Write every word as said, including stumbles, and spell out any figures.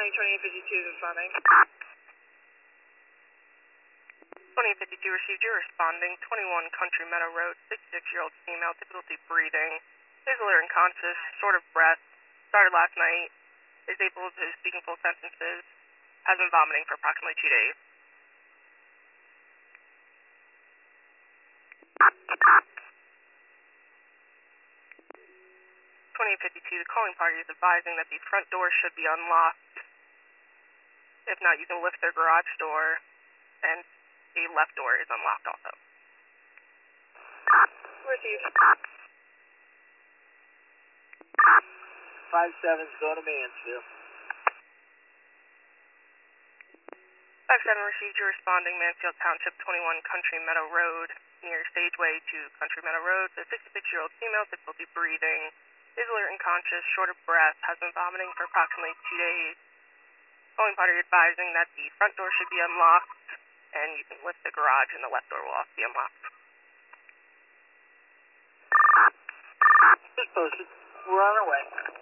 County twenty-eight fifty-two is responding. twenty-eight fifty-two received, you're responding. twenty-one Country Meadow Road, sixty-six-year-old female, difficulty breathing, is alert and conscious, short of breath, started last night, is able to speak in full sentences, has been vomiting for approximately two days. twenty-eight fifty-two, the calling party is advising that the front door should be unlocked. If not, you can lift their garage door, and the left door is unlocked also. Received. five seven's going to Mansfield. five seven received, you're responding. Mansfield Township, twenty-one Country Meadow Road, near Stageway to Country Meadow Road. The sixty-six-year-old female, difficulty breathing, is alert and conscious, short of breath, has been vomiting for approximately two days. Calling party advising that the front door should be unlocked, and you can lift the garage and the left door will also be unlocked. Just posted. We're on our way.